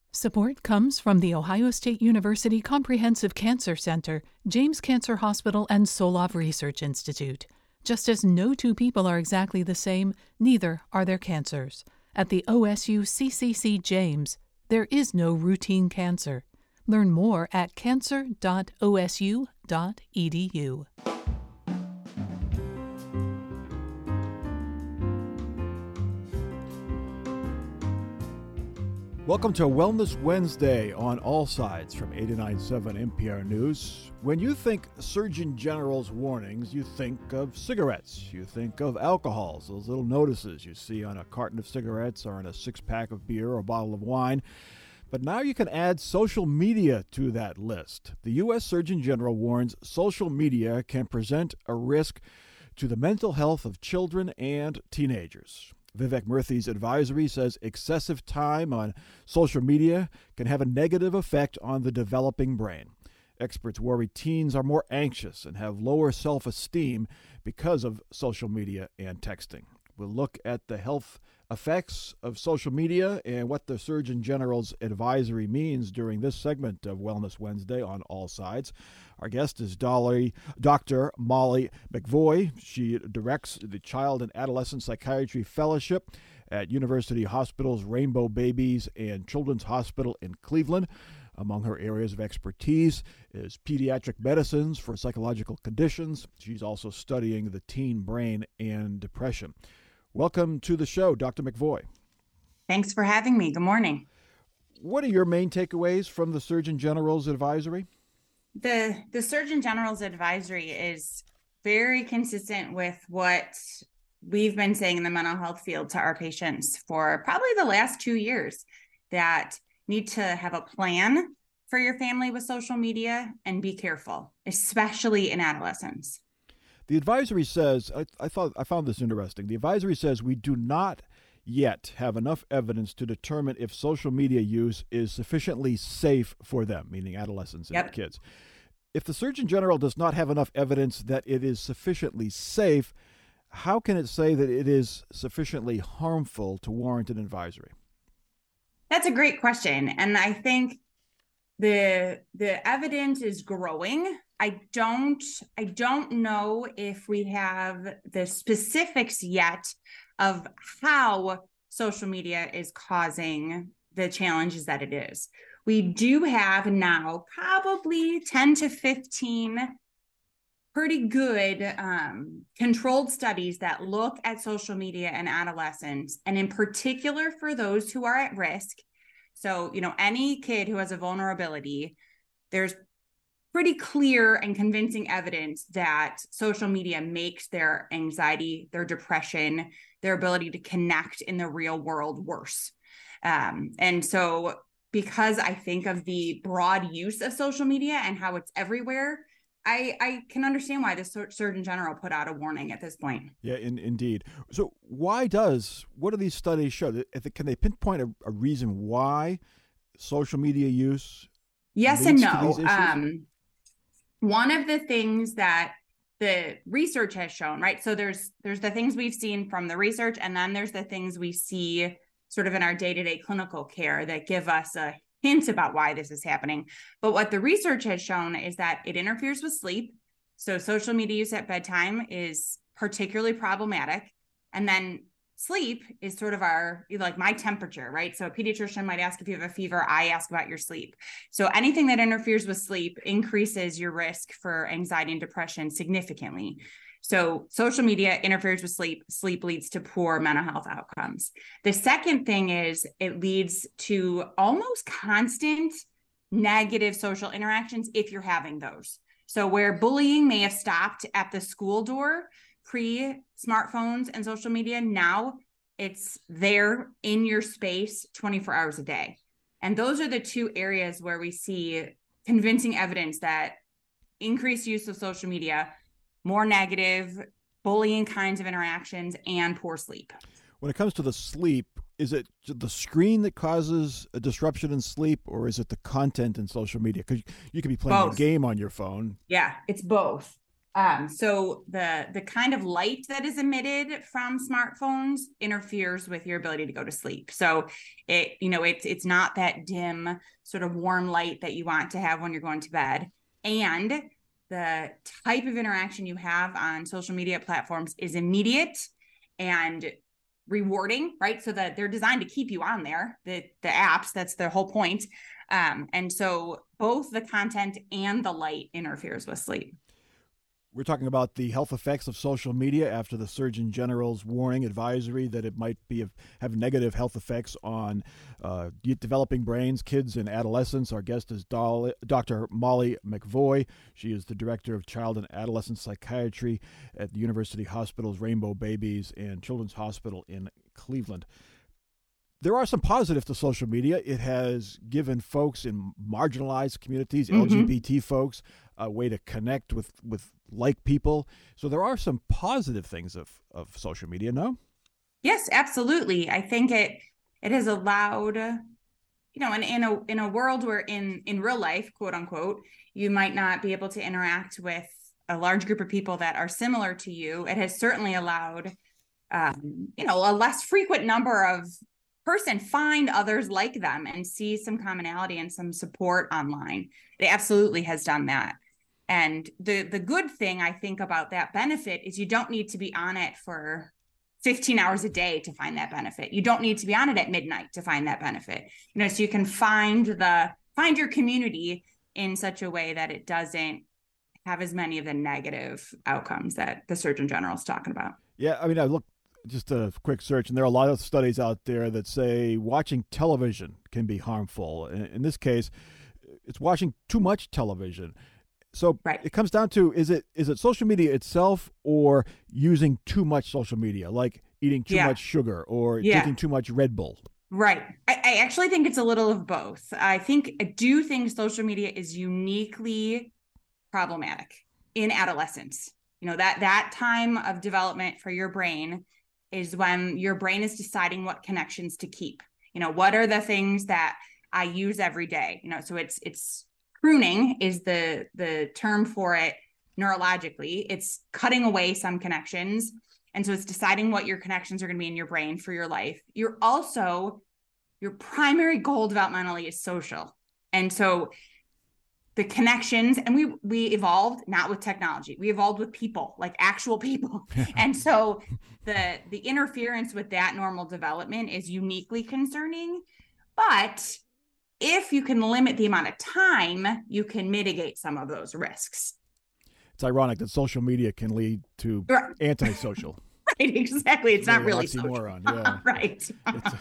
Support comes from the Ohio State University Comprehensive Cancer Center, James Cancer Hospital, and Solov Research Institute. Just as no two people are exactly the same, neither are their cancers. At the OSU CCC James, there is no routine cancer. Learn more at cancer.osu.edu. Welcome to Wellness Wednesday on All Sides from 89.7 NPR News. When you think Surgeon General's warnings, you think of cigarettes. You think of alcohols, those little notices you see on a carton of cigarettes or on a six-pack of beer or a bottle of wine. But now you can add social media to that list. The U.S. Surgeon General warns social media can present a risk to the mental health of children and teenagers. Vivek Murthy's advisory says excessive time on social media can have a negative effect on the developing brain. Experts worry teens are more anxious and have lower self-esteem because of social media and texting. We'll look at the health effects of social media and what the Surgeon General's advisory means during this segment of Wellness Wednesday on All Sides. Our guest is Dr. Molly McVoy. She directs the Child and Adolescent Psychiatry Fellowship at University Hospitals Rainbow Babies and Children's Hospital in Cleveland. Among her areas of expertise is pediatric medicines for psychological conditions. She's also studying the teen brain and depression. Welcome to the show, Dr. McVoy. Thanks for having me. Good morning. What are your main takeaways from the Surgeon General's advisory? The Surgeon General's advisory is very consistent with what we've been saying in the mental health field to our patients for probably the last 2 years, that need to have a plan for your family with social media and be careful, especially in adolescents. The advisory says, I found this interesting. The advisory says we do not yet have enough evidence to determine if social media use is sufficiently safe for them, meaning adolescents and kids. If the Surgeon General does not have enough evidence that it is sufficiently safe, how can it say that it is sufficiently harmful to warrant an advisory? That's a great question. And I think the evidence is growing. I don't know if we have the specifics yet of how social media is causing the challenges that it is. We do have now probably 10 to 15 pretty good controlled studies that look at social media in adolescents, and in particular for those who are at risk. So, any kid who has a vulnerability, there's pretty clear and convincing evidence that social media makes their anxiety, their depression, their ability to connect in the real world worse. And so because I think of the broad use of social media and how it's everywhere, I can understand why the Surgeon General put out a warning at this point. Yeah, indeed. So what do these studies show? Can they pinpoint a reason why social media use Yes and no. One of the things that the research has shown, right? So there's the things we've seen from the research, and then there's the things we see sort of in our day-to-day clinical care that give us a hint about why this is happening. But what the research has shown is that it interferes with sleep. So social media use at bedtime is particularly problematic. And then sleep is sort of my temperature, right? So a pediatrician might ask if you have a fever. I ask about your sleep. So anything that interferes with sleep increases your risk for anxiety and depression significantly. So social media interferes with sleep. Sleep leads to poor mental health outcomes. The second thing is it leads to almost constant negative social interactions if you're having those. So where bullying may have stopped at the school door pre-smartphones and social media, now it's there in your space 24 hours a day. And those are the two areas where we see convincing evidence that increased use of social media, more negative bullying kinds of interactions, and poor sleep. When it comes to the sleep, is it the screen that causes a disruption in sleep, or is it the content in social media? Because you could be playing a game on your phone. Yeah, it's both. So the kind of light that is emitted from smartphones interferes with your ability to go to sleep. So it's not that dim sort of warm light that you want to have when you're going to bed. And the type of interaction you have on social media platforms is immediate and rewarding, right? So that they're designed to keep you on there, the apps, that's their whole point. And so both the content and the light interferes with sleep. We're talking about the health effects of social media after the Surgeon General's warning advisory that it might have negative health effects on developing brains, kids, and adolescents. Our guest is Dr. Molly McVoy. She is the Director of Child and Adolescent Psychiatry at the University Hospitals Rainbow Babies and Children's Hospital in Cleveland. There are some positives to social media. It has given folks in marginalized communities, LGBT folks, a way to connect with like people. So there are some positive things of social media, no? Yes, absolutely. I think it has allowed, in a world where in real life, quote unquote, you might not be able to interact with a large group of people that are similar to you. It has certainly allowed, a less frequent number of person find others like them and see some commonality and some support online. It absolutely has done that. And the good thing I think about that benefit is you don't need to be on it for 15 hours a day to find that benefit. You don't need to be on it at midnight to find that benefit. So you can find your community in such a way that it doesn't have as many of the negative outcomes that the Surgeon General is talking about. Yeah, I mean, I looked just a quick search, and there are a lot of studies out there that say watching television can be harmful. In this case, it's watching too much television. So right. It comes down to, is it social media itself or using too much social media, like eating too much sugar or drinking too much Red Bull? Right. I actually think it's a little of both. I do think social media is uniquely problematic in adolescence. That time of development for your brain is when your brain is deciding what connections to keep. What are the things that I use every day? So it's pruning is the term for it neurologically. It's cutting away some connections. And so it's deciding what your connections are going to be in your brain for your life. Your primary goal developmentally is social. And so the connections, and we evolved not with technology, we evolved with people, like actual people. And so the interference with that normal development is uniquely concerning. But if you can limit the amount of time, you can mitigate some of those risks. It's ironic that social media can lead to antisocial. Right, exactly. It's not really oxymoron, social. Yeah. Right.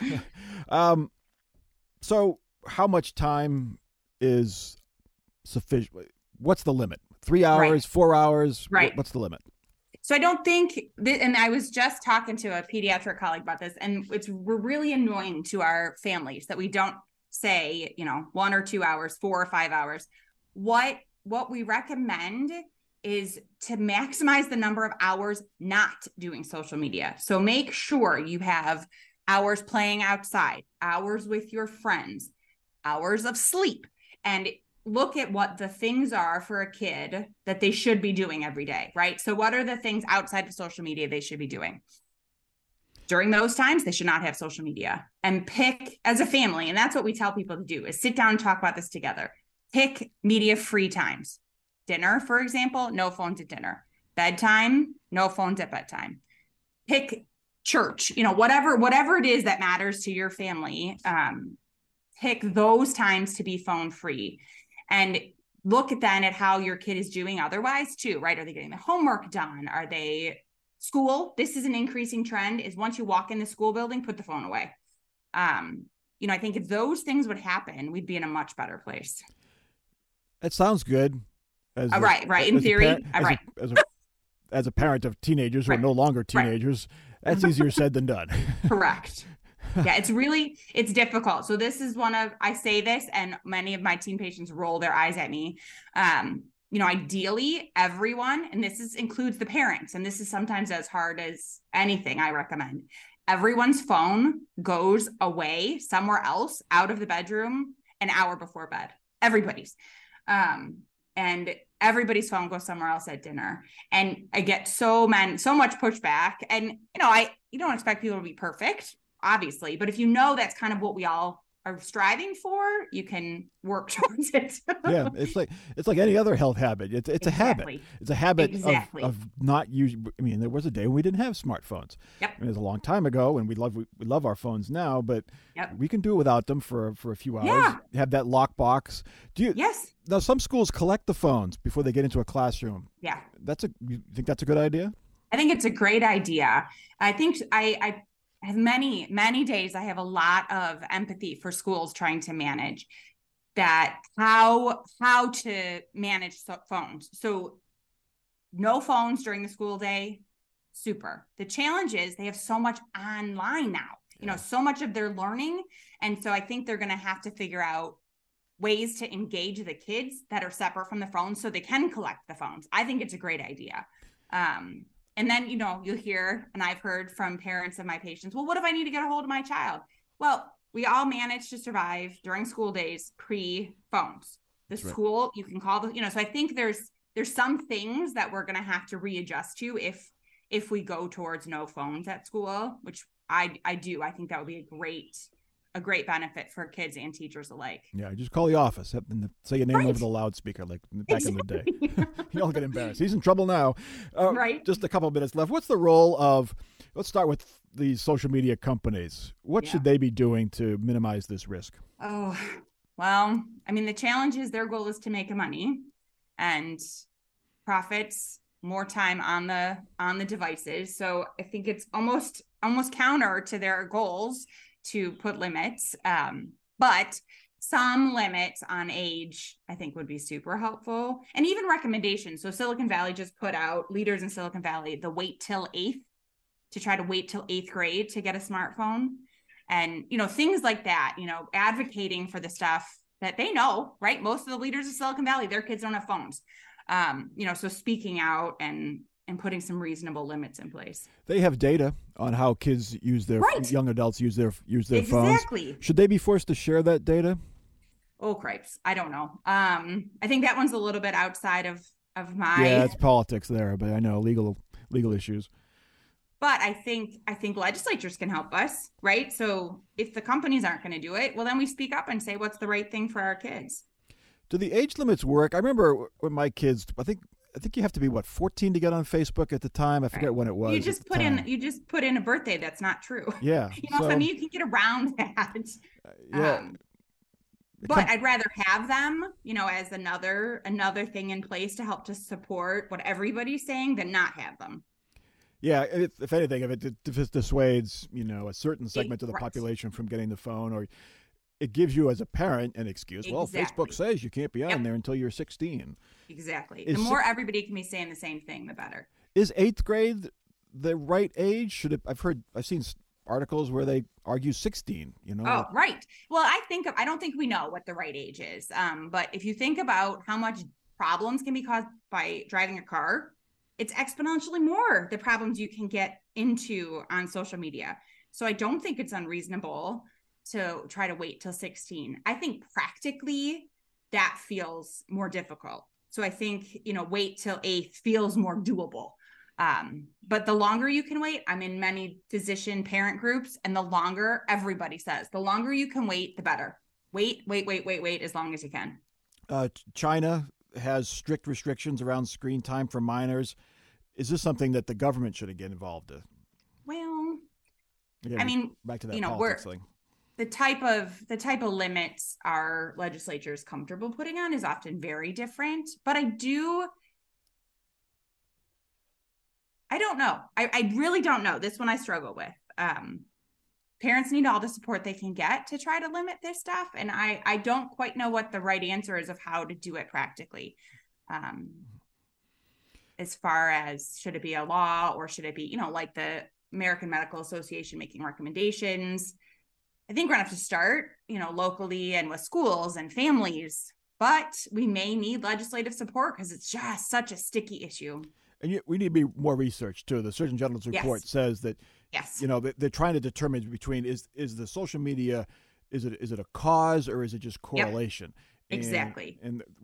So how much time is sufficient? What's the limit? 3 hours, 4 hours? Right. What's the limit? So I don't think and I was just talking to a pediatric colleague about this, and we're really annoying to our families that we don't say, 1 or 2 hours, 4 or 5 hours. What we recommend is to maximize the number of hours not doing social media. So make sure you have hours playing outside, hours with your friends, hours of sleep, and look at what the things are for a kid that they should be doing every day, right? So what are the things outside of social media they should be doing? During those times, they should not have social media, and pick as a family. And that's what we tell people to do, is sit down and talk about this together. Pick media free times. Dinner, for example, no phones at dinner. Bedtime, no phones at bedtime. Pick church, whatever it is that matters to your family. Pick those times to be phone free, and look at how your kid is doing otherwise too, right? Are they getting the homework done? Are they school? This is an increasing trend, is once you walk in the school building, put the phone away. I think if those things would happen, we'd be in a much better place. That sounds good. Right. In theory, as a parent of teenagers who are no longer teenagers, that's easier said than done. Correct. Yeah, it's difficult. So this is I say this and many of my teen patients roll their eyes at me. Ideally everyone, and includes the parents, and this is sometimes as hard as anything I recommend, everyone's phone goes away somewhere else out of the bedroom an hour before bed. Everybody's. And everybody's phone goes somewhere else at dinner. And I get so much pushback. And, you don't expect people to be perfect, obviously, but if you know that's kind of what we all are striving for, you can work towards it. Yeah, it's like any other health habit. It's a habit. It's a habit of not using. I mean, there was a day when we didn't have smartphones. Yep. I mean, it was a long time ago, and we love our phones now, but we can do it without them for a few hours. Yeah. Have that lockbox. Yes. Now, some schools collect the phones before they get into a classroom. Yeah. You think that's a good idea? I think it's a great idea. I think I have many days I have a lot of empathy for schools trying to manage that, how to manage phones. So no phones during the school day, super. The challenge is they have so much online now, so much of their learning. And so I think they're going to have to figure out ways to engage the kids that are separate from the phones so they can collect the phones. I think it's a great idea. And then, you'll hear, and I've heard from parents of my patients, well, what if I need to get a hold of my child? Well, we all managed to survive during school days pre-phones. That's school, right. You can call so I think there's some things that we're going to have to readjust to if we go towards no phones at school, which I do. I think that would be a great benefit for kids and teachers alike. Yeah, just call the office and say your name over the loudspeaker like back in the day. You all get embarrassed. He's in trouble now. Right. Just a couple of minutes left. What's the role of, let's start with these social media companies. What should they be doing to minimize this risk? Oh, well, I mean, the challenge is their goal is to make money and profits, more time on the devices. So I think it's almost counter to their goals to put limits, but some limits on age I think would be super helpful, and even recommendations. So Silicon Valley just put out, leaders in Silicon Valley, the wait till eighth grade to get a smartphone, and things like that. Advocating for the stuff that they know, right? Most of the leaders of Silicon Valley, their kids don't have phones. So speaking out and putting some reasonable limits in place. They have data on how kids use their young adults use their phones. Exactly. Should they be forced to share that data? Oh, cripes. I don't know. I think that one's a little bit outside of my. Yeah, it's politics there, but I know legal issues. But I think legislatures can help us, right? So if the companies aren't going to do it, well, then we speak up and say what's the right thing for our kids. Do the age limits work? I remember when my kids, I think you have to be 14 to get on Facebook at the time. I forget when it was. You just put in a birthday that's not true. Yeah. So I mean, you can get around that. Yeah. But I'd rather have them, as another thing in place to help to support what everybody's saying than not have them. Yeah, if anything, if it dissuades, a certain segment of the population from getting the phone, or it gives you as a parent an excuse. Exactly. Well, Facebook says you can't be on there until you're 16. Exactly. The more everybody can be saying the same thing, the better. Is 8th grade the right age? I've seen articles where they argue 16, Oh, right. Well, I don't think we know what the right age is. But if you think about how much problems can be caused by driving a car, it's exponentially more the problems you can get into on social media. So I don't think it's unreasonable to try to wait till 16. I think practically that feels more difficult. So I think, wait till 8th feels more doable. But the longer you can wait, I'm in many physician parent groups, and the longer everybody says, the longer you can wait, the better. Wait as long as you can. China has strict restrictions around screen time for minors. Is this something that the government should get involved in? Well, again, I mean, back to that politics thing. The type of limits our legislature is comfortable putting on is often very different. But I don't know. I really don't know. This one I struggle with. Parents need all the support they can get to try to limit this stuff. And I don't quite know what the right answer is of how to do it practically. As far as, should it be a law, or should it be, like the American Medical Association making recommendations? I think we're gonna have to start, locally and with schools and families, but we may need legislative support because it's just such a sticky issue. And we need to be more research too. The Surgeon General's report says that, they're trying to determine between is the social media, is it a cause or is it just correlation? Yep. Exactly. And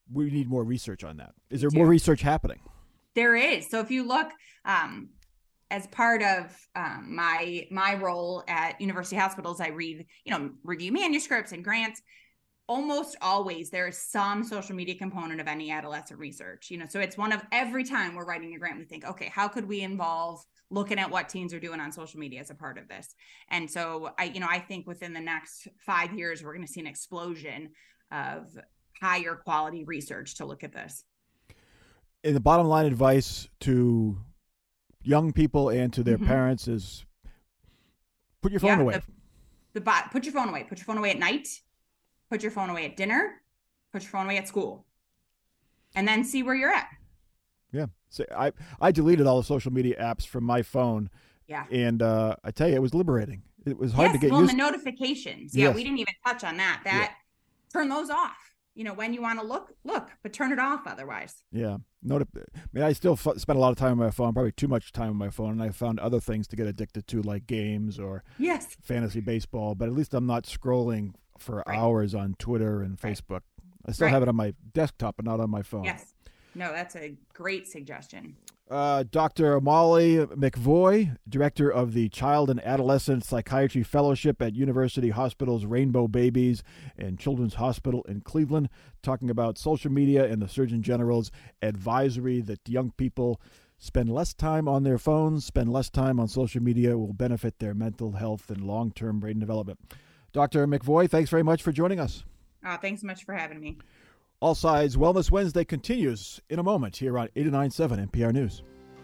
we need more research on that. Is there more research happening? There is. So if you look, as part of my role at university hospitals, I review manuscripts and grants. Almost always there is some social media component of any adolescent research. So it's one of every time we're writing a grant, we think, okay, how could we involve looking at what teens are doing on social media as a part of this? And so I think within the next 5 years, we're going to see an explosion of higher quality research to look at this. And the bottom line advice to young people and to their parents is put your phone away. Put your phone away. Put your phone away at night. Put your phone away at dinner. Put your phone away at school. And then see where you're at. Yeah. So I deleted all the social media apps from my phone. Yeah. And I tell you, it was liberating. It was hard to get used to. The notifications. Yeah, we didn't even touch on that. Turn those off. When you want to look, but turn it off otherwise. Yeah. I still spend a lot of time on my phone, probably too much time on my phone, and I found other things to get addicted to, like games or fantasy baseball, but at least I'm not scrolling for hours on Twitter and Facebook. I still have it on my desktop, but not on my phone. Yes. No, that's a great suggestion. Dr. Molly McVoy, director of the Child and Adolescent Psychiatry Fellowship at University Hospitals Rainbow Babies and Children's Hospital in Cleveland, talking about social media and the Surgeon General's advisory that young people spend less time on their phones, spend less time on social media, will benefit their mental health and long-term brain development. Dr. McVoy, thanks very much for joining us. Thanks so much for having me. All Sides Wellness Wednesday continues in a moment here on 89.7 NPR News.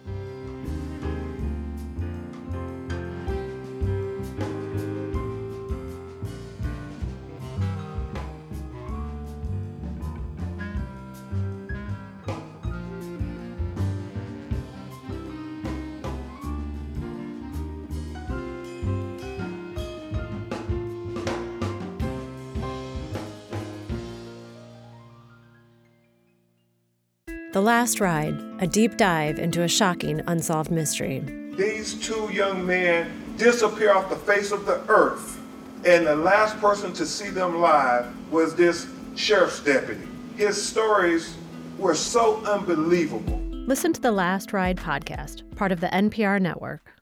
The Last Ride, a deep dive into a shocking unsolved mystery. These two young men disappear off the face of the earth, and the last person to see them live was this sheriff's deputy. His stories were so unbelievable. Listen to the Last Ride podcast, part of the NPR network.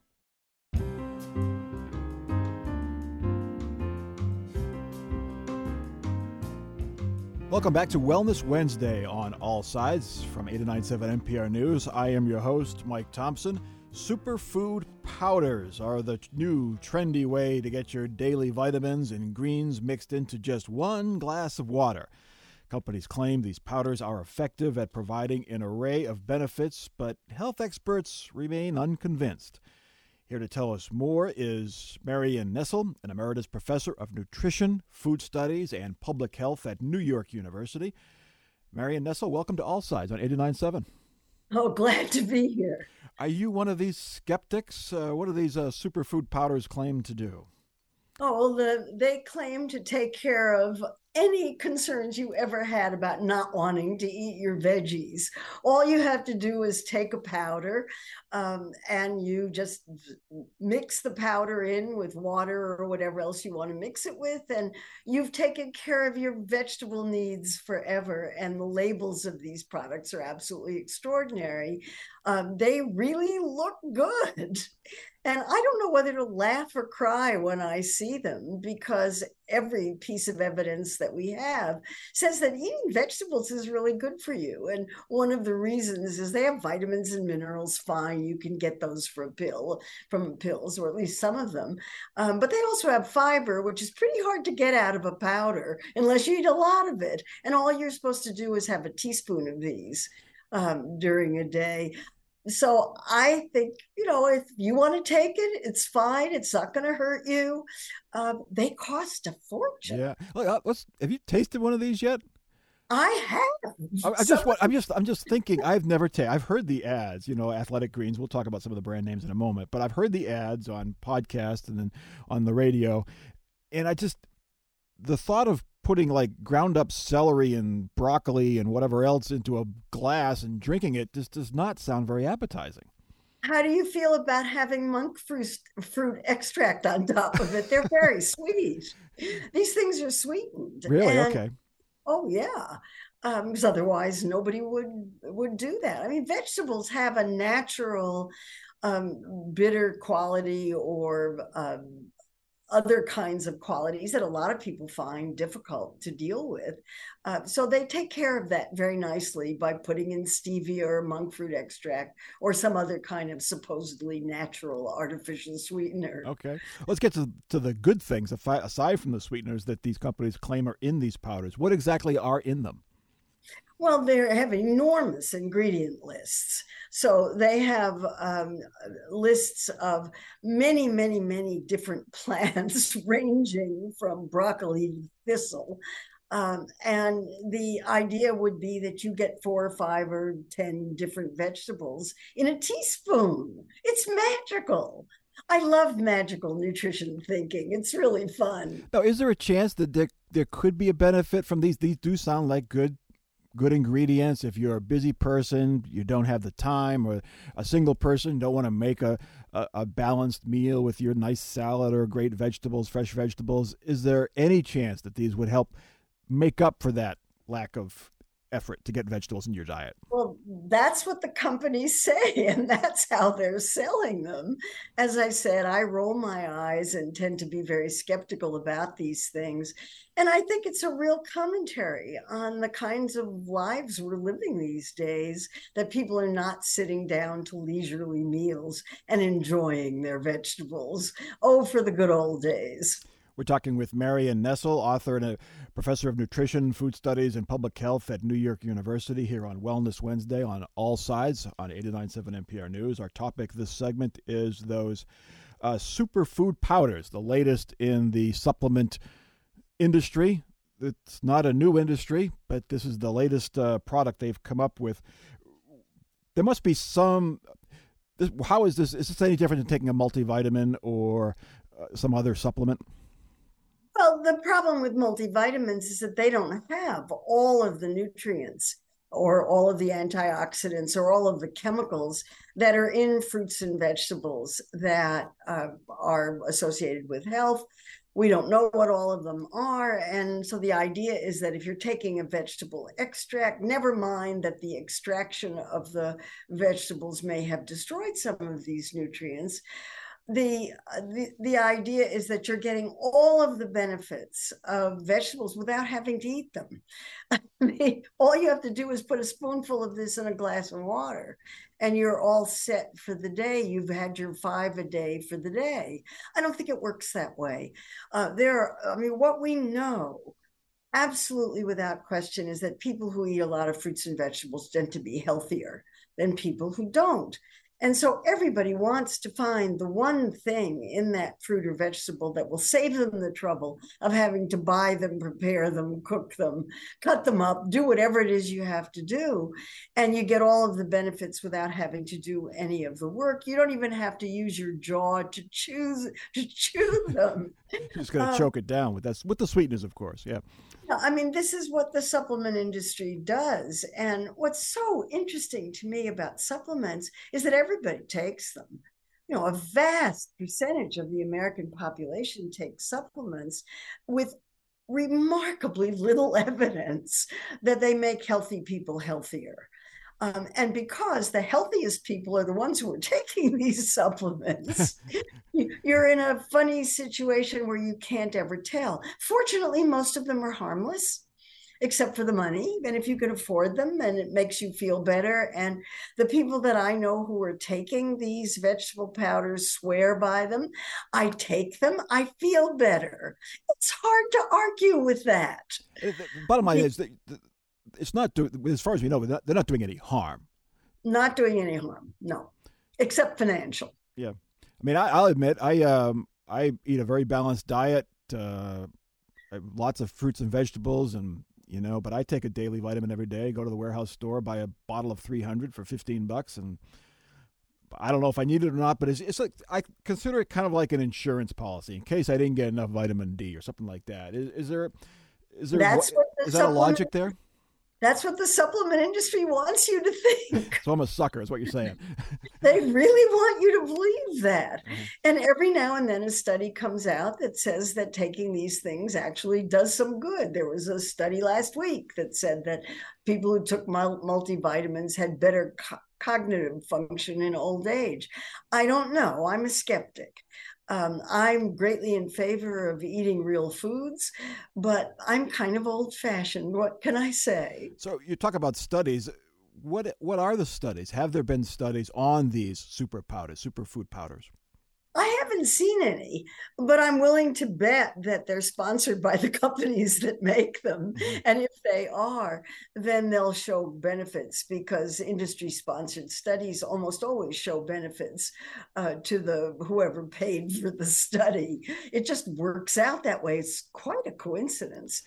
Welcome back to Wellness Wednesday on All Sides from 89.7 NPR News. I am your host, Mike Thompson. Superfood powders are the new trendy way to get your daily vitamins and greens mixed into just one glass of water. Companies claim these powders are effective at providing an array of benefits, but health experts remain unconvinced. Here to tell us more is Marion Nestle, an emeritus professor of nutrition, food studies, and public health at New York University. Marion Nestle, welcome to All Sides on 89.7. Oh, glad to be here. Are you one of these skeptics? What do these superfood powders claim to do? Oh, well, they claim to take care of any concerns you ever had about not wanting to eat your veggies. All you have to do is take a powder and you just mix the powder in with water or whatever else you want to mix it with, and you've taken care of your vegetable needs forever. And the labels of these products are absolutely extraordinary. They really look good. And I don't know whether to laugh or cry when I see them, because every piece of evidence that we have says that eating vegetables is really good for you. And one of the reasons is they have vitamins and minerals. Fine, you can get those from pills, or at least some of them. But they also have fiber, which is pretty hard to get out of a powder unless you eat a lot of it. And all you're supposed to do is have a teaspoon of these during a day. So I think, if you want to take it, it's fine. It's not going to hurt you. They cost a fortune. Yeah. Look, have you tasted one of these yet? I have. I'm just thinking. I've never taken. I've heard the ads. Athletic Greens. We'll talk about some of the brand names in a moment. But I've heard the ads on podcasts and then on the radio, and the thought of putting like ground up celery and broccoli and whatever else into a glass and drinking it just does not sound very appetizing. How do you feel about having monk fruit extract on top of it? They're very sweet. These things are sweetened. Really? Okay. Oh, yeah. because otherwise nobody would do that. I mean, vegetables have a natural bitter quality or other kinds of qualities that a lot of people find difficult to deal with. So they take care of that very nicely by putting in stevia or monk fruit extract or some other kind of supposedly natural artificial sweetener. Okay. Let's get to the good things, aside from the sweeteners that these companies claim are in these powders. What exactly are in them? Well, they have enormous ingredient lists. So they have lists of many, many, many different plants, ranging from broccoli to thistle. And the idea would be that you get 4 or 5 or 10 different vegetables in a teaspoon. It's magical. I love magical nutrition thinking. It's really fun. Now, is there a chance that there could be a benefit from these? These do sound like good ingredients. If you're a busy person, you don't have the time, or a single person, don't want to make a balanced meal with your nice salad or great vegetables, fresh vegetables, is there any chance that these would help make up for that lack of effort to get vegetables in your diet? Well, that's what the companies say, and that's how they're selling them. As I said, I roll my eyes and tend to be very skeptical about these things. And I think it's a real commentary on the kinds of lives we're living these days, that people are not sitting down to leisurely meals and enjoying their vegetables. Oh, for the good old days. We're talking with Marion Nestle, author and a professor of nutrition, food studies, and public health at New York University, here on Wellness Wednesday on All Sides on 89.7 NPR News. Our topic this segment is those superfood powders, the latest in the supplement industry. It's not a new industry, but this is the latest product they've come up with. There must be some... How is this? Is this any different than taking a multivitamin or some other supplement? Well, the problem with multivitamins is that they don't have all of the nutrients or all of the antioxidants or all of the chemicals that are in fruits and vegetables that are associated with health. We don't know what all of them are. And so the idea is that if you're taking a vegetable extract, never mind that the extraction of the vegetables may have destroyed some of these nutrients. The idea is that you're getting all of the benefits of vegetables without having to eat them. I mean, all you have to do is put a spoonful of this in a glass of water, and you're all set for the day. You've had your 5 a day for the day. I don't think it works that way. What we know, absolutely without question, is that people who eat a lot of fruits and vegetables tend to be healthier than people who don't. And so everybody wants to find the one thing in that fruit or vegetable that will save them the trouble of having to buy them, prepare them, cook them, cut them up, do whatever it is you have to do. And you get all of the benefits without having to do any of the work. You don't even have to use your jaw to chew them. You're just going to choke it down with the sweeteners, of course. Yeah. I mean, this is what the supplement industry does. And what's so interesting to me about supplements is that everybody takes them. You know, a vast percentage of the American population takes supplements with remarkably little evidence that they make healthy people healthier. And because the healthiest people are the ones who are taking these supplements, you're in a funny situation where you can't ever tell. Fortunately, most of them are harmless, except for the money. And if you can afford them, and it makes you feel better. And the people that I know who are taking these vegetable powders swear by them. I take them, I feel better. It's hard to argue with that. The bottom line is that it's not doing, as far as we know, they're not doing any harm. Not doing any harm, no, except financial. Yeah, I mean, I'll admit, I eat a very balanced diet, lots of fruits and vegetables, and but I take a daily vitamin every day. Go to the warehouse store, buy a bottle of 300 for $15, and I don't know if I need it or not, but it's like I consider it kind of like an insurance policy in case I didn't get enough vitamin D or something like that. Is there a logic there? That's what the supplement industry wants you to think. So I'm a sucker, is what you're saying. They really want you to believe that. Mm-hmm. And every now and then a study comes out that says that taking these things actually does some good. There was a study last week that said that people who took multivitamins had better cognitive function in old age. I don't know. I'm a skeptic. I'm greatly in favor of eating real foods, but I'm kind of old-fashioned. What can I say? So you talk about studies. What are the studies? Have there been studies on these superfood powders? I haven't seen any, but I'm willing to bet that they're sponsored by the companies that make them. Mm-hmm. And if they are, then they'll show benefits, because industry-sponsored studies almost always show benefits to whoever paid for the study. It just works out that way. It's quite a coincidence.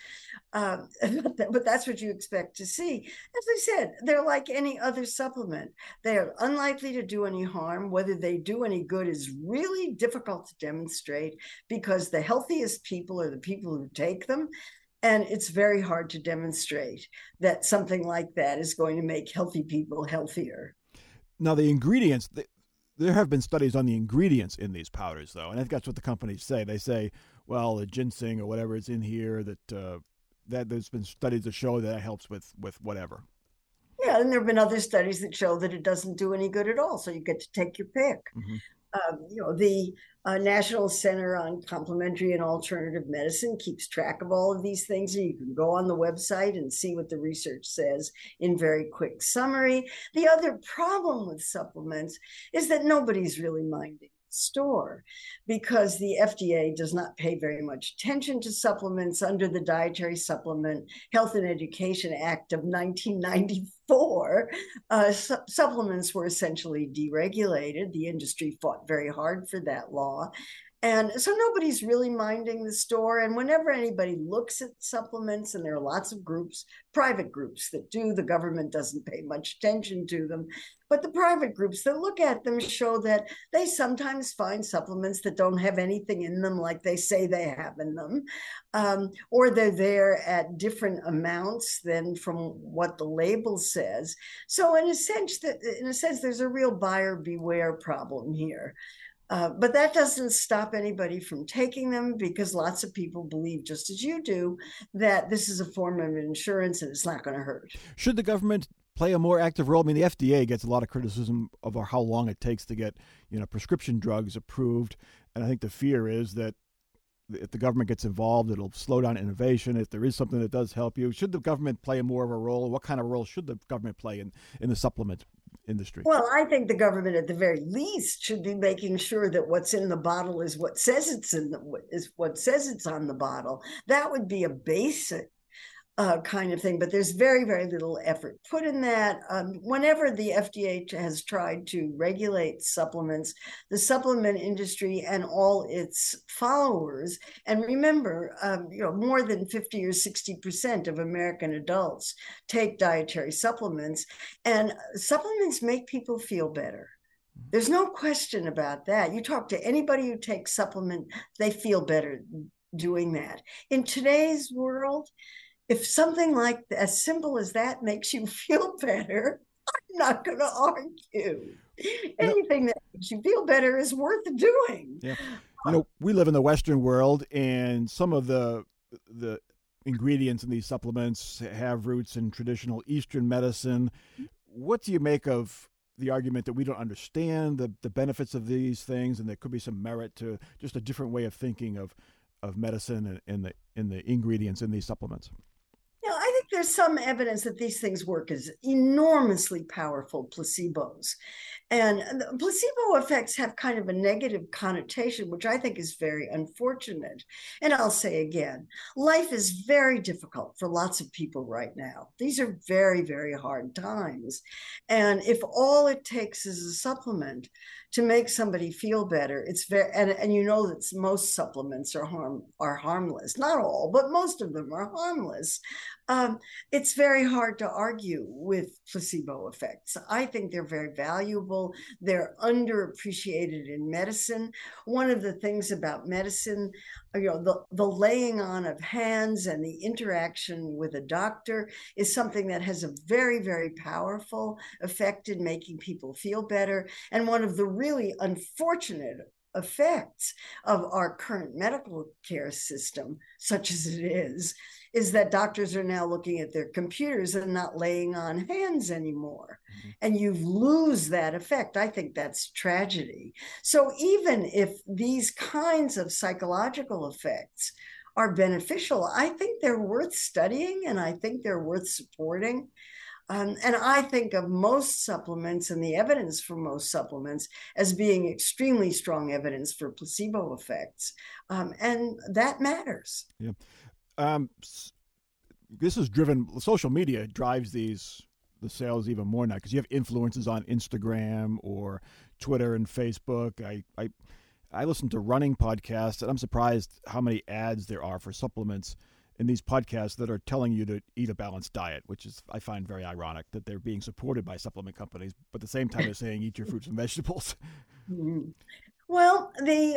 But that's what you expect to see. As I said, they're like any other supplement. They are unlikely to do any harm. Whether they do any good is really difficult to demonstrate, because the healthiest people are the people who take them. And it's very hard to demonstrate that something like that is going to make healthy people healthier. Now, the ingredients, there have been studies on the ingredients in these powders, though. And I think that's what the companies say. They say, well, the ginseng or whatever is in here, that there's been studies that show that helps with whatever. Yeah, and there have been other studies that show that it doesn't do any good at all. So you get to take your pick. Mm-hmm. The National Center on Complementary and Alternative Medicine keeps track of all of these things, and you can go on the website and see what the research says in very quick summary. The other problem with supplements is that nobody's really minding store, because the FDA does not pay very much attention to supplements. Under the Dietary Supplement Health and Education Act of 1994, supplements were essentially deregulated. The industry fought very hard for that law. And so nobody's really minding the store. And whenever anybody looks at supplements, and there are lots of groups, private groups that do, the government doesn't pay much attention to them, but the private groups that look at them show that they sometimes find supplements that don't have anything in them like they say they have in them, or they're there at different amounts than from what the label says. So in a sense, there's a real buyer beware problem here. But that doesn't stop anybody from taking them, because lots of people believe, just as you do, that this is a form of insurance and it's not going to hurt. Should the government play a more active role? I mean, the FDA gets a lot of criticism of how long it takes to get, prescription drugs approved. And I think the fear is that if the government gets involved, it'll slow down innovation. If there is something that does help you, should the government play more of a role? What kind of role should the government play in the supplement industry? Well, I think the government, at the very least, should be making sure that what's in the bottle is what says it's on the bottle. That would be a basic kind of thing, but there's very, very little effort put in that. Whenever the FDA has tried to regulate supplements, the supplement industry and all its followers, and remember, more than 50 or 60% of American adults take dietary supplements, and supplements make people feel better. There's no question about that. You talk to anybody who takes supplement, they feel better doing that. In today's world, if something like as simple as that makes you feel better, I'm not going to argue. Anything that makes you feel better is worth doing. Yeah. We live in the Western world, and some of the ingredients in these supplements have roots in traditional Eastern medicine. What do you make of the argument that we don't understand the benefits of these things, and there could be some merit to just a different way of thinking of medicine and the ingredients in these supplements? I think there's some evidence that these things work as enormously powerful placebos. And placebo effects have kind of a negative connotation, which I think is very unfortunate. And I'll say again, life is very difficult for lots of people right now. These are very, very hard times. And if all it takes is a supplement to make somebody feel better, it's very, and that most supplements are harmless. Not all, but most of them are harmless. It's very hard to argue with placebo effects. I think they're very valuable. powerful. They're underappreciated in medicine. One of the things about medicine, the laying on of hands and the interaction with a doctor is something that has a very, very powerful effect in making people feel better. And one of the really unfortunate effects of our current medical care system, such as it is that doctors are now looking at their computers and not laying on hands anymore. Mm-hmm. And you lose that effect. I think that's tragedy. So even if these kinds of psychological effects are beneficial, I think they're worth studying, and I think they're worth supporting. And I think of most supplements and the evidence for most supplements as being extremely strong evidence for placebo effects. And that matters. Yeah. This is driven, social media drives the sales even more now, because you have influencers on Instagram or Twitter and Facebook. I listen to running podcasts, and I'm surprised how many ads there are for supplements in these podcasts that are telling you to eat a balanced diet, which is, I find very ironic that they're being supported by supplement companies, but at the same time they're saying eat your fruits and vegetables. Mm-hmm. Well,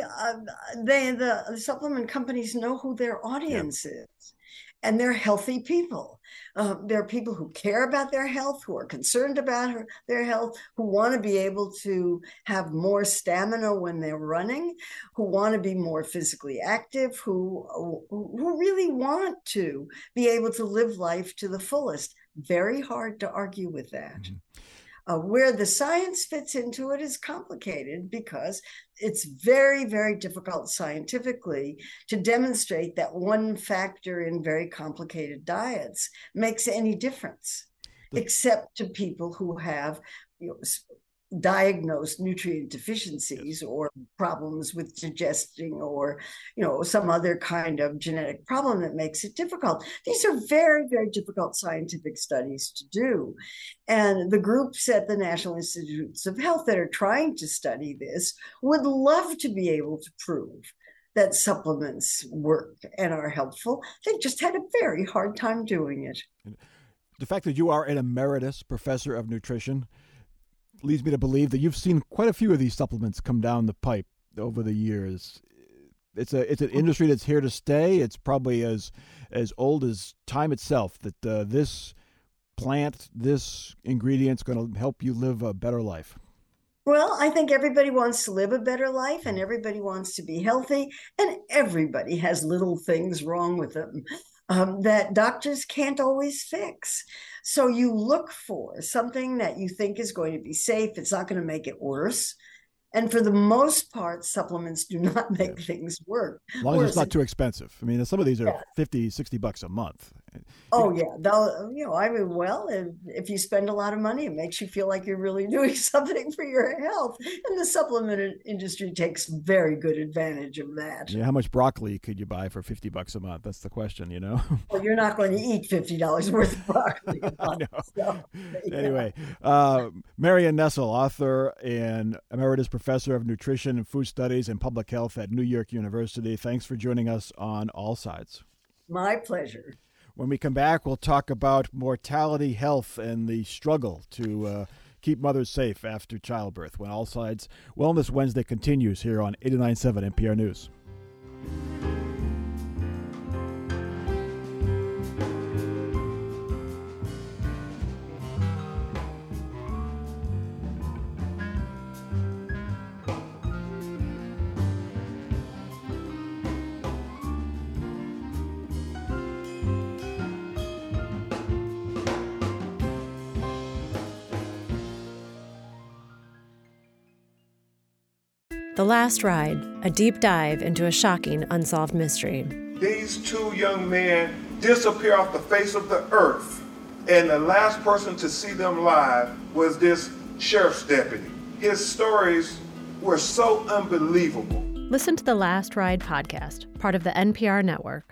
the supplement companies know who their audience is. And they're healthy people. They're people who care about their health, who are concerned about their health, who want to be able to have more stamina when they're running, who want to be more physically active, who really want to be able to live life to the fullest. Very hard to argue with that. Mm-hmm. Where the science fits into it is complicated, because it's very, very difficult scientifically to demonstrate that one factor in very complicated diets makes any difference, except to people who have diagnosed nutrient deficiencies or problems with digesting, or some other kind of genetic problem that makes it difficult. These are very, very difficult scientific studies to do, and the groups at the National Institutes of Health that are trying to study this would love to be able to prove that supplements work and are helpful. They've just had a very hard time doing it. The fact that you are an emeritus professor of nutrition leads me to believe that you've seen quite a few of these supplements come down the pipe over the years. It's an industry that's here to stay. It's probably as old as time itself, that this plant, this ingredient's going to help you live a better life. Well, I think everybody wants to live a better life, and everybody wants to be healthy, and everybody has little things wrong with them that doctors can't always fix. So you look for something that you think is going to be safe. It's not going to make it worse. And for the most part, supplements do not make things work. As long as it's not too expensive. I mean, some of these are $50, $60 a month. Oh, yeah. If you spend a lot of money, it makes you feel like you're really doing something for your health. And the supplement industry takes very good advantage of that. Yeah, how much broccoli could you buy for $50 a month? That's the question, Well, you're not going to eat $50 worth of broccoli a month. I know. Anyway, Marion Nestle, author and emeritus professor of nutrition and food studies and public health at New York University. Thanks for joining us on All Sides. My pleasure. When we come back, we'll talk about mortality, health, and the struggle to keep mothers safe after childbirth, when All Sides Wellness Wednesday continues here on 89.7 NPR News. The Last Ride, a deep dive into a shocking unsolved mystery. These two young men disappear off the face of the earth, and the last person to see them live was this sheriff's deputy. His stories were so unbelievable. Listen to the Last Ride podcast, part of the NPR network.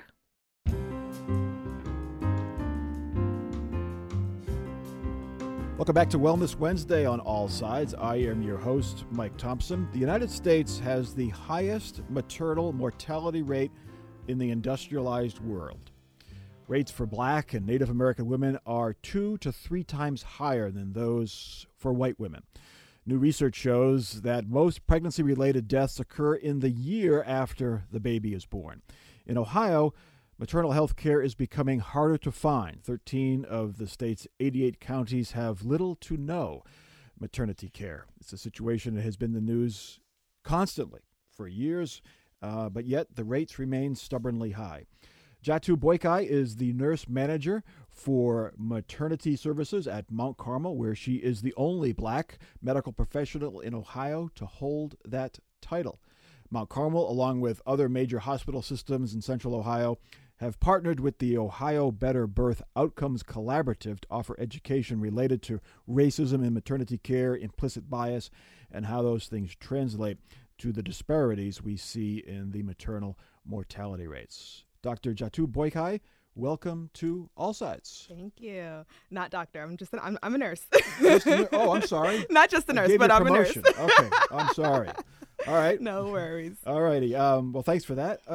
Welcome back to Wellness Wednesday on All Sides. I am your host, Mike Thompson. The United States has the highest maternal mortality rate in the industrialized world. Rates for Black and Native American women are 2 to 3 times higher than those for white women. New research shows that most pregnancy-related deaths occur in the year after the baby is born. In Ohio, maternal health care is becoming harder to find. 13 of the state's 88 counties have little to no maternity care. It's a situation that has been in the news constantly for years, but yet the rates remain stubbornly high. Jatu Boykai is the nurse manager for maternity services at Mount Carmel, where she is the only Black medical professional in Ohio to hold that title. Mount Carmel, along with other major hospital systems in Central Ohio, have partnered with the Ohio Better Birth Outcomes Collaborative to offer education related to racism in maternity care, implicit bias, and how those things translate to the disparities we see in the maternal mortality rates. Dr. Jatu Boykai, welcome to All Sides. Thank you. Not doctor. I'm a nurse. I'm sorry. Not just a nurse, but I'm promotion. A nurse. Okay, I'm sorry. All right. No worries. All righty. Well, thanks for that.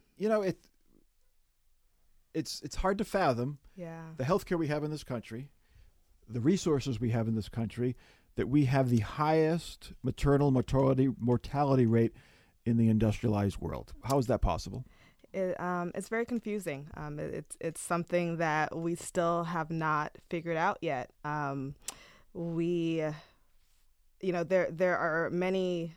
It's hard to fathom the healthcare we have in this country, the resources we have in this country, that we have the highest maternal mortality rate in the industrialized world. How is that possible? It's very confusing. It's something that we still have not figured out yet. There are many.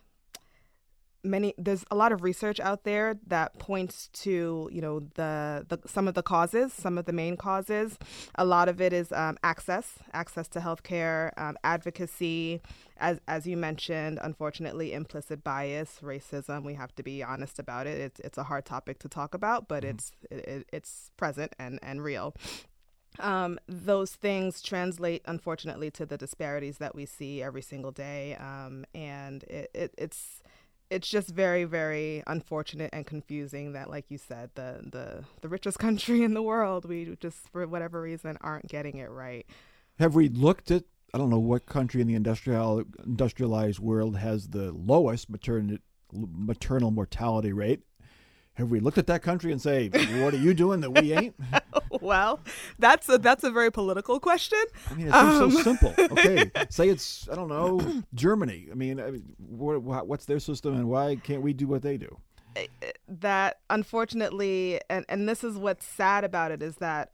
There's a lot of research out there that points to, the some of the causes, some of the main causes. A lot of it is access to healthcare, advocacy, as you mentioned, unfortunately, implicit bias, racism. We have to be honest about it. It's a hard topic to talk about, but it's present and real. Those things translate, unfortunately, to the disparities that we see every single day, and it's just very, very unfortunate and confusing that, like you said, the richest country in the world, we just, for whatever reason, aren't getting it right. Have we looked at, I don't know what country in the industrialized world has the lowest maternal mortality rate? Have we looked at that country and say, what are you doing that we ain't? Well, that's a very political question. I mean, it seems so simple. Okay, say it's, I don't know, Germany. I mean, what's their system and why can't we do what they do? That, unfortunately, and this is what's sad about it, is that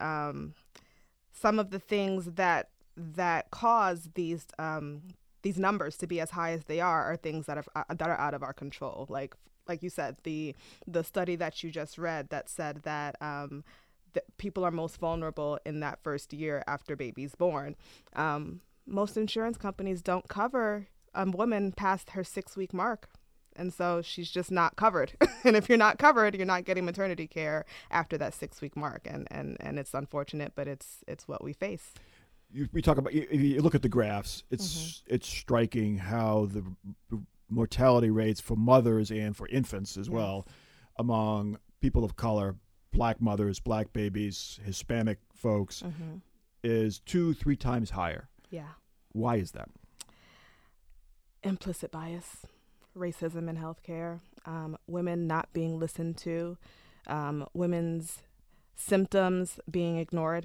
some of the things that cause these numbers to be as high as they are things that are out of our control. Like you said, the study that you just read that said that people are most vulnerable in that first year after baby's born. Most insurance companies don't cover a woman past her 6-week mark. And so she's just not covered. And if you're not covered, you're not getting maternity care after that 6-week mark. And it's unfortunate, but it's what we face. We talk about, if you look at the graphs, it's striking how the mortality rates for mothers and for infants as well among people of color, Black mothers, Black babies, Hispanic folks, is 2-3 times higher. Yeah. Why is that? Implicit bias, racism in healthcare, women not being listened to, women's symptoms being ignored,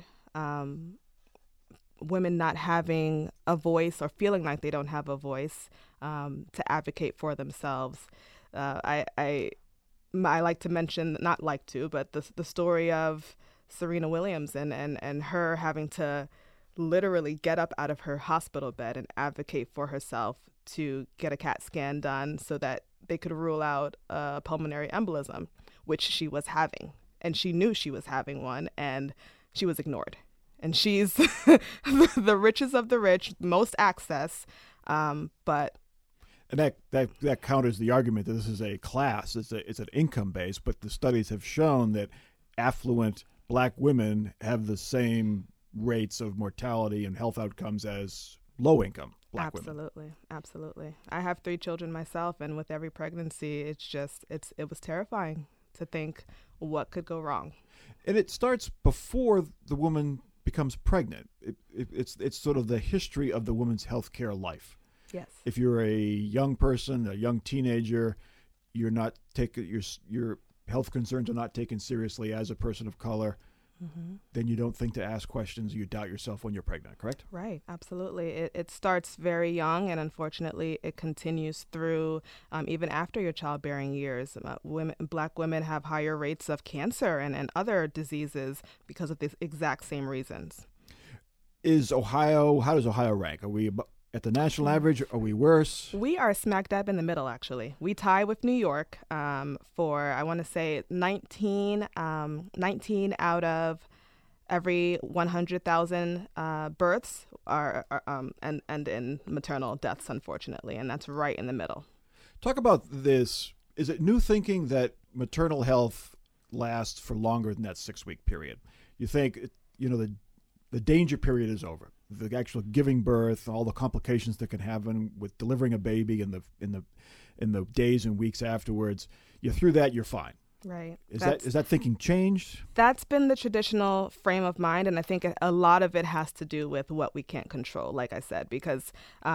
women not having a voice or feeling like they don't have a voice to advocate for themselves. I like to mention, not like to, but the story of Serena Williams and her having to literally get up out of her hospital bed and advocate for herself to get a CAT scan done so that they could rule out a pulmonary embolism, which she was having. And she knew she was having one, and she was ignored. And she's the richest of the rich, most access, but... And that counters the argument that this is a class, it's an income base, but the studies have shown that affluent Black women have the same rates of mortality and health outcomes as low-income Black women. Absolutely. I have 3 children myself, and with every pregnancy, it was terrifying to think what could go wrong. And it starts before the woman becomes pregnant. It's sort of the history of the woman's healthcare life. Yes. If you're a young person, a young teenager, you're not taking your health concerns are not taken seriously as a person of color. then you don't think to ask questions. You doubt yourself when you're pregnant, correct? Right, absolutely. It starts very young, and unfortunately, it continues through even after your childbearing years. Black women have higher rates of cancer and other diseases because of the exact same reasons. How does Ohio rank? Are we at the national average? Are we worse? We are smack dab in the middle, actually. We tie with New York for, I want to say, 19 out of every 100,000 births are end in maternal deaths, unfortunately, and that's right in the middle. Talk about this. Is it new thinking that maternal health lasts for longer than that 6-week period? You think, the danger period is over. The actual giving birth, all the complications that can happen with delivering a baby in the days and weeks afterwards, you're through that, you're fine. Right. Is that thinking changed? That's been the traditional frame of mind, and I think a lot of it has to do with what we can't control, like I said, because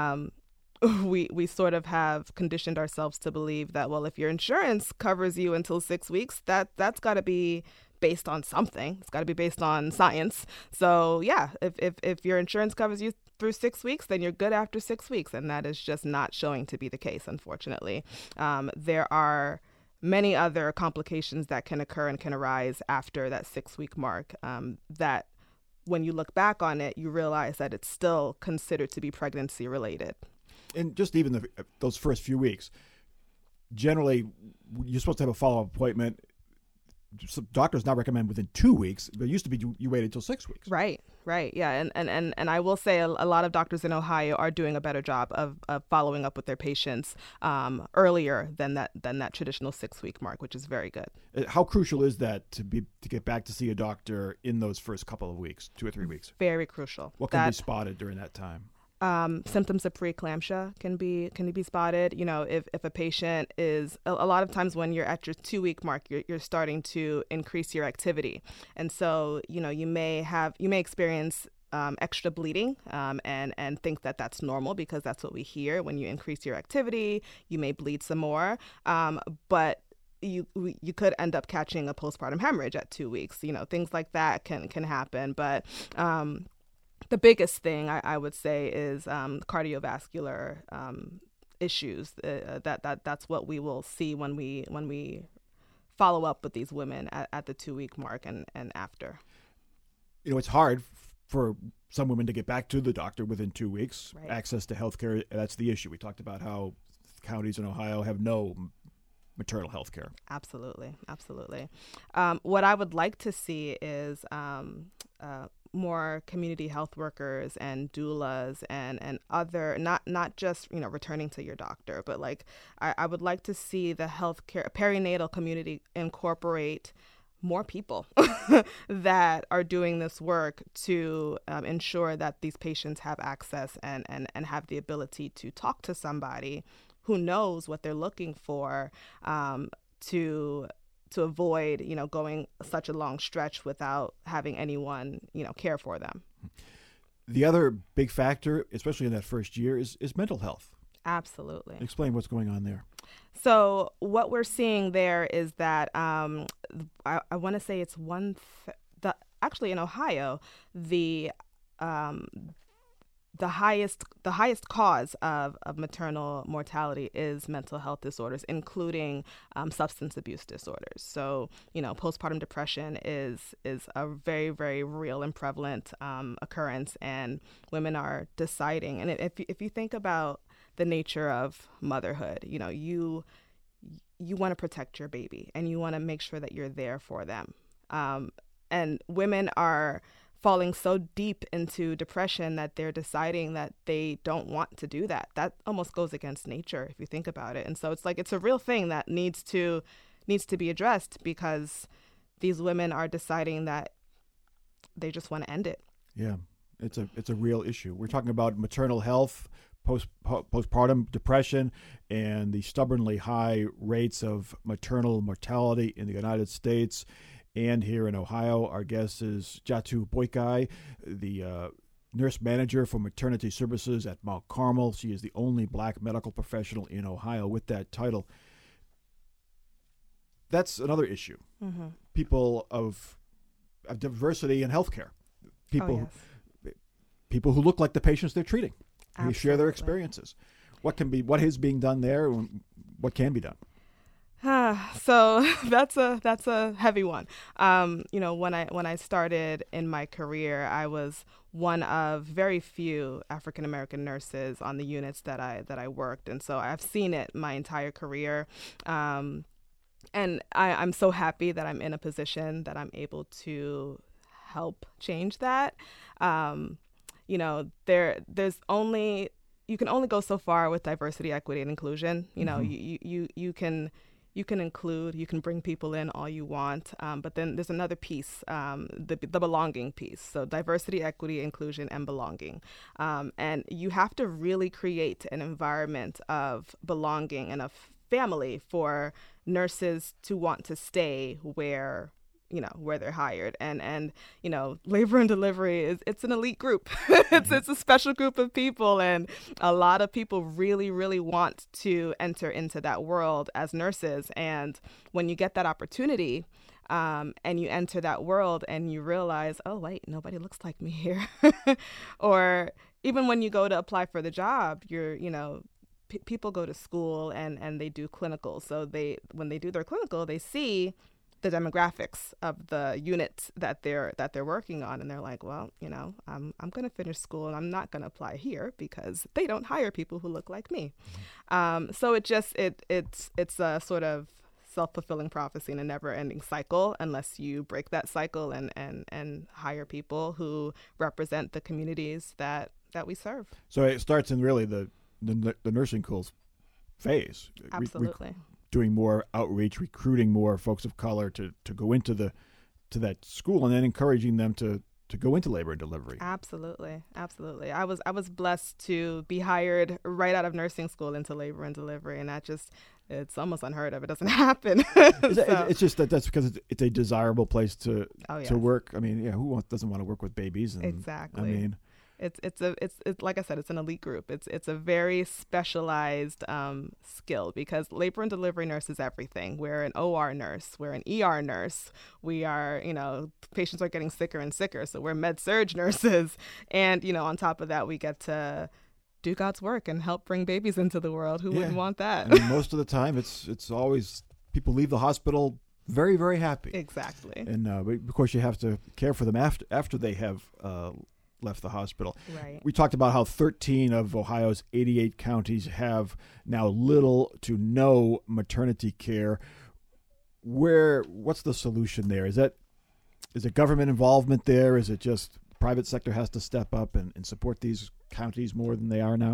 we sort of have conditioned ourselves to believe that, well, if your insurance covers you until 6 weeks, that's got to be based on something. It's got to be based on science. So yeah, if your insurance covers you through 6 weeks, then you're good after 6 weeks. And that is just not showing to be the case, unfortunately. There are many other complications that can occur and can arise after that 6-week mark that when you look back on it, you realize that it's still considered to be pregnancy related. And just even those first few weeks, generally, you're supposed to have a follow-up appointment. Some doctors now recommend within 2 weeks, but it used to be you waited until 6 weeks. Right. Yeah. And I will say a lot of doctors in Ohio are doing a better job of following up with their patients earlier than that traditional 6-week mark, which is very good. How crucial is that to get back to see a doctor in those first couple of weeks, 2 or 3 weeks? Very crucial. What can be spotted during that time? Symptoms of preeclampsia can be spotted. If a patient is a lot of times when you're at your 2-week mark, you're starting to increase your activity, and so you may experience extra bleeding and think that that's normal because that's what we hear. When you increase your activity, you may bleed some more, but you could end up catching a postpartum hemorrhage at 2 weeks. Things like that can happen, but the biggest thing I would say is cardiovascular issues. That's what we will see when we follow up with these women at the 2-week mark and after. It's hard for some women to get back to the doctor within 2 weeks. Right. Access to health care, that's the issue. We talked about how counties in Ohio have no maternal health care. Absolutely. What I would like to see is more community health workers and doulas and other, not just returning to your doctor, but I would like to see the healthcare perinatal community incorporate more people that are doing this work to ensure that these patients have access and have the ability to talk to somebody who knows what they're looking for to avoid, going such a long stretch without having anyone, care for them. The other big factor, especially in that first year, is mental health. Absolutely. Explain what's going on there. So what we're seeing there is that I want to say it's actually in Ohio, the highest cause of maternal mortality is mental health disorders, including substance abuse disorders. So, postpartum depression is a very, very real and prevalent occurrence, and women are deciding. And if you think about the nature of motherhood, you want to protect your baby and you want to make sure that you're there for them. And women are falling so deep into depression that they're deciding that they don't want to do that. That almost goes against nature if you think about it. And so it's a real thing that needs to be addressed because these women are deciding that they just want to end it. Yeah, it's a real issue. We're talking about maternal health, postpartum depression, and the stubbornly high rates of maternal mortality in the United States. And here in Ohio, our guest is Jatu Boykai, the nurse manager for maternity services at Mount Carmel. She is the only Black medical professional in Ohio with that title. That's another issue. Mm-hmm. People of diversity in healthcare. People who look like the patients they're treating. They share their experiences. What is being done there? What can be done? So that's a heavy one. When I started in my career, I was one of very few African American nurses on the units that I worked, and so I've seen it my entire career. And I'm so happy that I'm in a position that I'm able to help change that. You can only go so far with diversity, equity, and inclusion. You can include, you can bring people in all you want, but then there's another piece, the belonging piece. So diversity, equity, inclusion, and belonging. And you have to really create an environment of belonging and of family for nurses to want to stay where they're hired. And labor and delivery it's an elite group. It's a special group of people, and a lot of people really, really want to enter into that world as nurses. And when you get that opportunity, and you enter that world and you realize, oh wait, nobody looks like me here. Or even when you go to apply for the job, people go to school and they do clinicals. So when they do their clinical, they see the demographics of the units that they're working on, and they're like, well, I'm going to finish school and I'm not going to apply here because they don't hire people who look like me. So it's a sort of self-fulfilling prophecy and a never-ending cycle unless you break that cycle and hire people who represent the communities that we serve. So it starts in really the nursing schools phase. Absolutely. Doing more outreach, recruiting more folks of color to go into that school, and then encouraging them to go into labor and delivery. Absolutely. I was blessed to be hired right out of nursing school into labor and delivery, and it's almost unheard of. It doesn't happen. It's just that's because it's a desirable place to work. I mean, who doesn't want to work with babies? Exactly. I mean, it's like I said, it's an elite group. It's a very specialized skill, because labor and delivery nurse is everything. We're an OR nurse, we're an ER nurse. We are, patients are getting sicker and sicker, so we're med-surg nurses. And on top of that, we get to do God's work and help bring babies into the world. Who wouldn't want that? I mean, most of the time, it's always people leave the hospital very, very happy. Exactly. And of course, you have to care for them after they have left the hospital. Right. We talked about how 13 of Ohio's 88 counties have now little to no maternity care. What's the solution there? Is it government involvement there? Is it just private sector has to step up and support these counties more than they are now?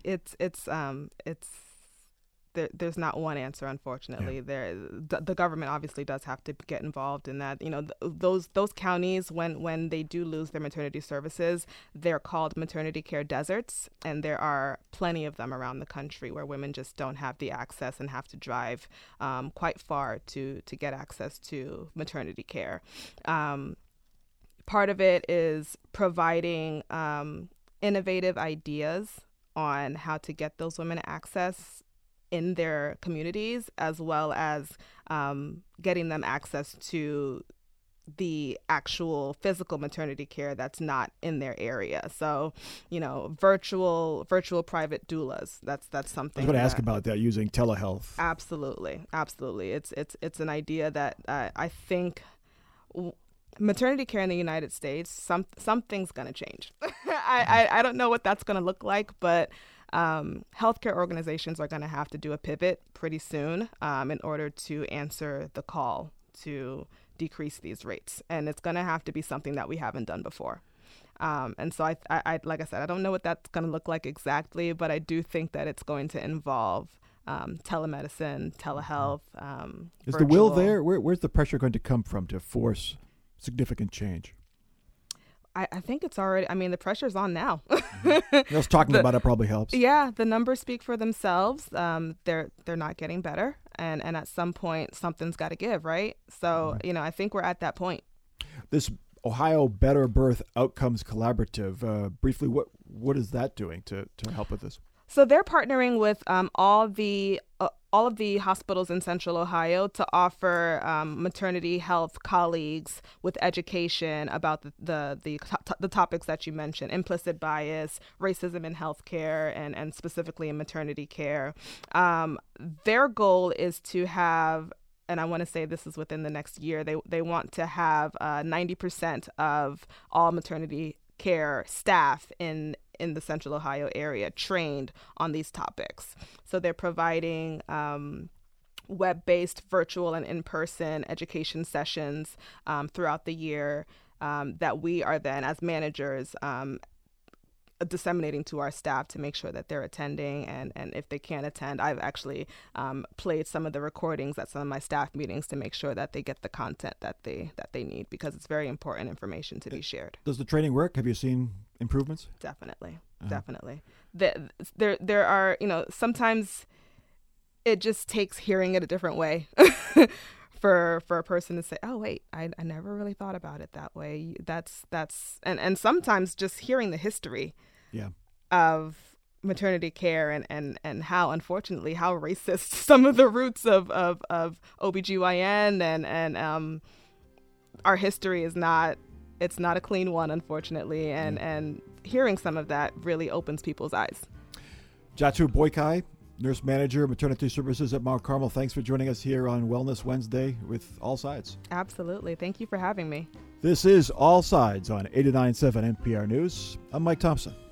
There's not one answer, unfortunately. Yeah. The government obviously does have to get involved in that. Those counties, when they do lose their maternity services, they're called maternity care deserts, and there are plenty of them around the country where women just don't have the access and have to drive quite far to get access to maternity care. Part of it is providing innovative ideas on how to get those women access in their communities, as well as getting them access to the actual physical maternity care that's not in their area. So, virtual private doulas. That's something. I was going to ask about that, using telehealth. Absolutely. It's an idea that I think maternity care in the United States, something's going to change. I don't know what that's going to look like, but healthcare organizations are going to have to do a pivot pretty soon in order to answer the call to decrease these rates. And it's going to have to be something that we haven't done before. And so I like I said, I don't know what that's going to look like exactly, but I do think that it's going to involve telemedicine, telehealth. Is the will there? Where's the pressure going to come from to force significant change? I think it's already, the pressure's on now. Just talking about it probably helps. Yeah, the numbers speak for themselves. They're not getting better. And at some point, something's got to give, right? So, right. I think we're at that point. This Ohio Better Birth Outcomes Collaborative, briefly, what is that doing to help with this? So they're partnering with all of the hospitals in Central Ohio to offer maternity health colleagues with education about the topics that you mentioned: implicit bias, racism in healthcare, and specifically in maternity care. Their goal is to have, and I want to say this is within the next year, they want to have 90% of all maternity care staff in the Central Ohio area trained on these topics. So they're providing web-based, virtual, and in-person education sessions throughout the year that we are then, as managers, disseminating to our staff to make sure that they're attending, and if they can't attend, I've actually played some of the recordings at some of my staff meetings to make sure that they get the content that they need, because it's very important information to be shared. Does the training work? Have you seen improvements? Definitely. There are, sometimes it just takes hearing it a different way for a person to say, oh wait, I never really thought about it that way. That's and sometimes just hearing the history of maternity care and how, unfortunately, how racist some of the roots of OBGYN and our history is not. It's not a clean one, unfortunately, and hearing some of that really opens people's eyes. Jatu Boykai, Nurse Manager, Maternity Services at Mount Carmel. Thanks for joining us here on Wellness Wednesday with All Sides. Absolutely. Thank you for having me. This is All Sides on 89.7 NPR News. I'm Mike Thompson.